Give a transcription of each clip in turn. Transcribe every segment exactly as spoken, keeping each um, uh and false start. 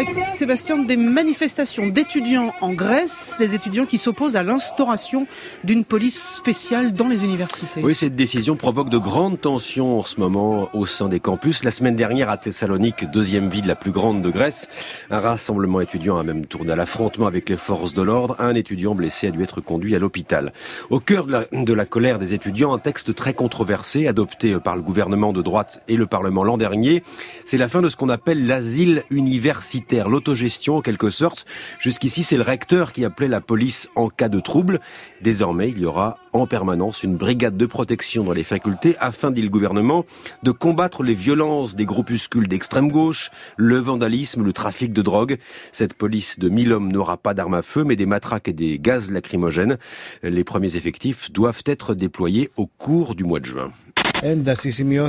avec Sébastien des manifestations d'étudiants en Grèce, les étudiants qui s'opposent à l'instauration d'une police spéciale dans les universités. Oui, cette décision provoque de grandes tensions en ce moment au sein des campus. La semaine dernière à Thessalonique, deuxième ville la plus grande de Grèce, un rassemblement étudiant a même tourné à l'affrontement avec les forces de l'ordre. Un étudiant blessé a dû être conduit à l'hôpital. Au cœur de la, de la colère des étudiants, un texte très controversé adopté par le gouvernement de droite et le Parlement l'an dernier. C'est la fin de ce qu'on appelle l'asile universitaire, l'autogestion en quelque sorte. Jusqu'ici, c'est le recteur qui appelait la police en cas de trouble. Désormais, il y aura en permanence une brigade de protection dans les facultés afin, dit le gouvernement, de combattre les violences des groupuscules d'extrême gauche, le vandalisme, le trafic de drogue. Cette police de mille hommes n'aura pas d'armes à feu, mais des matraques et des gaz lacrymogènes. Les premiers effectifs doivent être déployés au cours du mois de juin. Depuis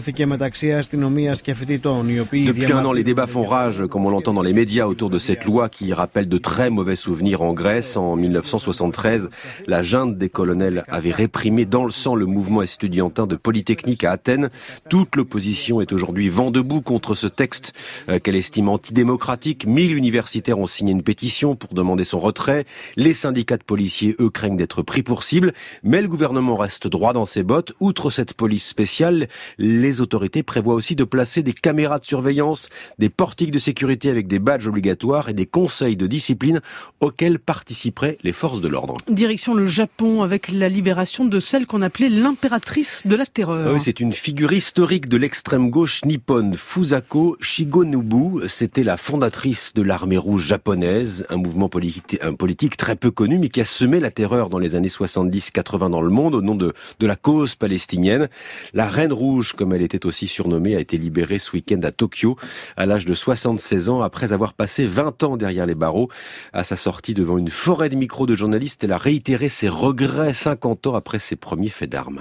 un an, les débats font rage, comme on l'entend dans les médias, autour de cette loi qui rappelle de très mauvais souvenirs en Grèce. En mille neuf cent soixante-treize, la junte des colonels avait réprimé dans le sang le mouvement estudiantin de Polytechnique à Athènes. Toute l'opposition est aujourd'hui vent debout contre ce texte qu'elle estime antidémocratique. Mille universitaires ont signé une pétition pour demander son retrait. Les syndicats de policiers, eux, craignent d'être pris pour cible. Mais le gouvernement reste droit dans ses bottes. Outre cette police spéciale, les autorités prévoient aussi de placer des caméras de surveillance, des portiques de sécurité avec des badges obligatoires et des conseils de discipline auxquels participeraient les forces de l'ordre. Direction le Japon avec la libération de celle qu'on appelait l'impératrice de la terreur. Oui, c'est une figure historique de l'extrême gauche nippone, Fusako Shigonobu. C'était la fondatrice de l'armée rouge japonaise, un mouvement politique, un politique très peu connu mais qui a semé la terreur dans les années soixante-dix quatre-vingts dans le monde au nom de, de la cause palestinienne. La Reine Rouge, comme elle était aussi surnommée, a été libérée ce week-end à Tokyo, à l'âge de soixante-seize ans, après avoir passé vingt ans derrière les barreaux. À sa sortie devant une forêt de micros de journalistes, elle a réitéré ses regrets cinquante ans après ses premiers faits d'armes.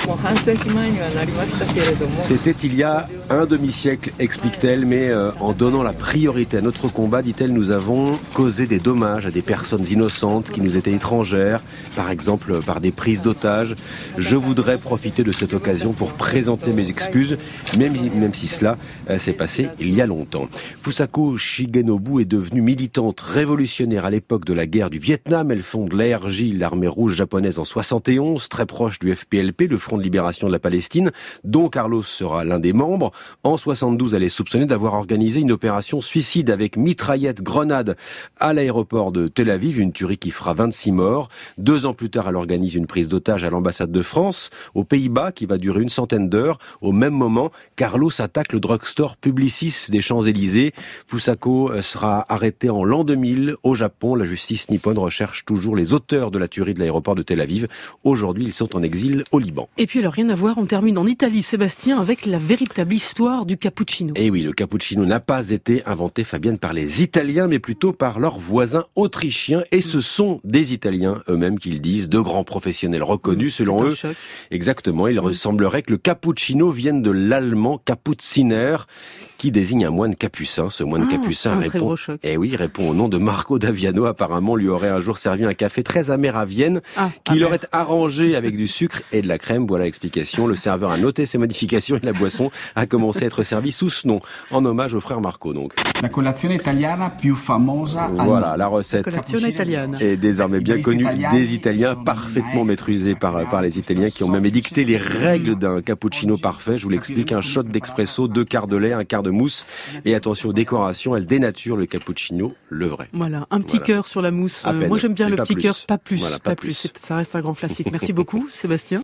C'était il y a un demi-siècle, explique-t-elle, mais euh, en donnant la priorité à notre combat, dit-elle, nous avons causé des dommages à des personnes innocentes qui nous étaient étrangères, par exemple par des prises d'otages. Je voudrais profiter de cette occasion pour présenter mes excuses, même, même si cela euh, s'est passé il y a longtemps. Fusako Shigonobu est devenue militante révolutionnaire à l'époque de la guerre du Vietnam. Elle fonde l'A R J, l'armée rouge japonaise, en soixante et onze, très proche du F P L P, le Front de libération de la Palestine, dont Carlos sera l'un des membres. En soixante-douze, elle est soupçonnée d'avoir organisé une opération suicide avec mitraillettes, grenades à l'aéroport de Tel Aviv, une tuerie qui fera vingt-six morts. Deux ans plus tard, elle organise une prise d'otage à l'ambassade de France, aux Pays-Bas, qui va durer une centaine d'heures. Au même moment, Carlos attaque le drugstore Publicis des Champs-Élysées. Fusako sera arrêté en l'an deux mille au Japon. La justice nippone recherche toujours les auteurs de la tuerie de l'aéroport de Tel Aviv. Aujourd'hui, ils sont en exil au Liban. Et puis alors rien à voir, on termine en Italie, Sébastien, avec la véritable histoire du cappuccino. Et oui, le cappuccino n'a pas été inventé, Fabienne, par les Italiens, mais plutôt par leurs voisins autrichiens. Et ce sont des Italiens eux-mêmes qui le disent, de grands professionnels reconnus selon eux. Choc. Exactement, il ressemblerait que le cappuccino vienne de l'allemand Kapuziner, qui désigne un moine capucin. Ce moine ah, capucin répond, eh oui, répond au nom de Marco d'Aviano. Apparemment, lui aurait un jour servi un café très amer à Vienne, ah, qu'il aurait arrangé avec du sucre et de la crème. Voilà l'explication. Le serveur a noté ses modifications et la boisson a commencé à être servie sous ce nom, en hommage au frère Marco, donc. La colazione italiana più famosa. Voilà, la recette italienne est désormais bien connue des Italiens, parfaitement maîtrisée par, par les Italiens qui ont même édicté les règles d'un cappuccino parfait. Je vous l'explique, un shot d'expresso, deux quarts de lait, un quart de mousse. Et attention aux décorations, elle dénature le cappuccino, le vrai. Voilà, un petit voilà. cœur sur la mousse. Euh, moi j'aime bien le petit cœur, pas plus. Voilà, pas, pas plus. plus. Ça reste un grand classique. Merci beaucoup, Sébastien.